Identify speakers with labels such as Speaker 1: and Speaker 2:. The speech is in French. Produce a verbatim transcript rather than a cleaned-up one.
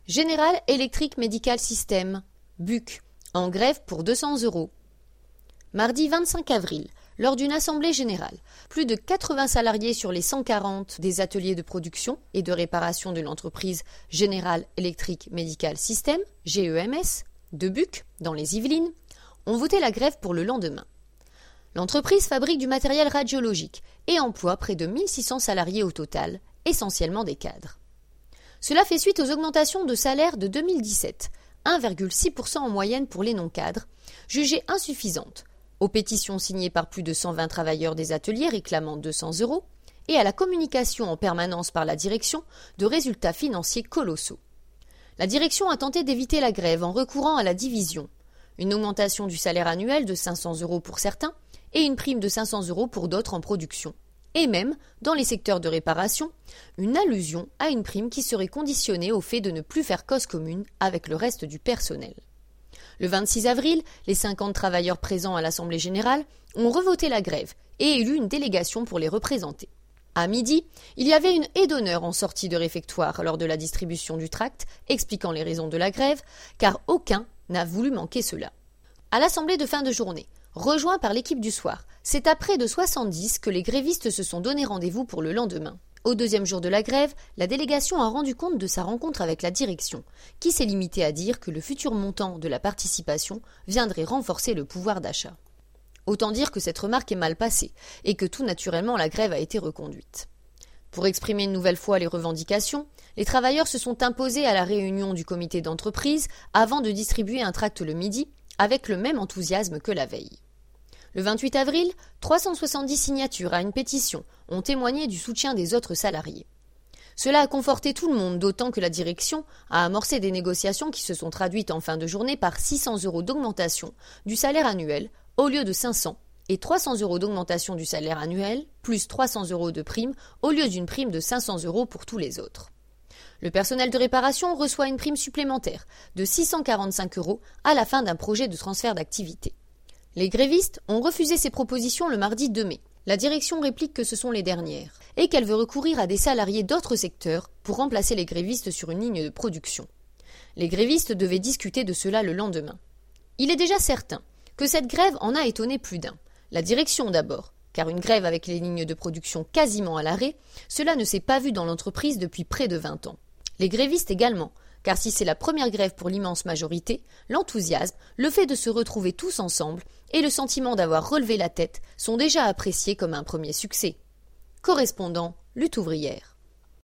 Speaker 1: General Electric Medical System, B U C, en grève pour deux cents euros. Mardi vingt-cinq avril, lors d'une assemblée générale, plus de quatre-vingts salariés sur les cent quarante des ateliers de production et de réparation de l'entreprise General Electric Medical System, G E M S, de B U C, dans les Yvelines, ont voté la grève pour le lendemain. L'entreprise fabrique du matériel radiologique et emploie près de mille six cents salariés au total, essentiellement des cadres. Cela fait suite aux augmentations de salaire de deux mille dix-sept, un virgule six pour cent en moyenne pour les non-cadres, jugées insuffisantes, aux pétitions signées par plus de cent vingt travailleurs des ateliers réclamant deux cents euros, et à la communication en permanence par la direction de résultats financiers colossaux. La direction a tenté d'éviter la grève en recourant à la division, une augmentation du salaire annuel de cinq cents euros pour certains et une prime de cinq cents euros pour d'autres en production, et même, dans les secteurs de réparation, une allusion à une prime qui serait conditionnée au fait de ne plus faire cause commune avec le reste du personnel. Le vingt-six avril, les cinquante travailleurs présents à l'Assemblée générale ont revoté la grève et élu une délégation pour les représenter. À midi, il y avait une haie d'honneur en sortie de réfectoire lors de la distribution du tract, expliquant les raisons de la grève, car aucun n'a voulu manquer cela. À l'Assemblée de fin de journée, rejoint par l'équipe du soir, c'est à près de soixante-dix que les grévistes se sont donné rendez-vous pour le lendemain. Au deuxième jour de la grève, la délégation a rendu compte de sa rencontre avec la direction, qui s'est limitée à dire que le futur montant de la participation viendrait renforcer le pouvoir d'achat. Autant dire que cette remarque est mal passée, et que tout naturellement la grève a été reconduite. Pour exprimer une nouvelle fois les revendications, les travailleurs se sont imposés à la réunion du comité d'entreprise avant de distribuer un tract le midi, avec le même enthousiasme que la veille. Le vingt-huit avril, trois cent soixante-dix signatures à une pétition ont témoigné du soutien des autres salariés. Cela a conforté tout le monde, d'autant que la direction a amorcé des négociations qui se sont traduites en fin de journée par six cents euros d'augmentation du salaire annuel au lieu de cinq cents et trois cents euros d'augmentation du salaire annuel plus trois cents euros de prime au lieu d'une prime de cinq cents euros pour tous les autres. Le personnel de réparation reçoit une prime supplémentaire de six cent quarante-cinq euros à la fin d'un projet de transfert d'activité. Les grévistes ont refusé ces propositions le mardi deux mai. La direction réplique que ce sont les dernières et qu'elle veut recourir à des salariés d'autres secteurs pour remplacer les grévistes sur une ligne de production. Les grévistes devaient discuter de cela le lendemain. Il est déjà certain que cette grève en a étonné plus d'un. La direction d'abord, car une grève avec les lignes de production quasiment à l'arrêt, cela ne s'est pas vu dans l'entreprise depuis près de vingt ans. Les grévistes également, car si c'est la première grève pour l'immense majorité, l'enthousiasme, le fait de se retrouver tous ensemble et le sentiment d'avoir relevé la tête sont déjà appréciés comme un premier succès. Correspondant, lutte ouvrière.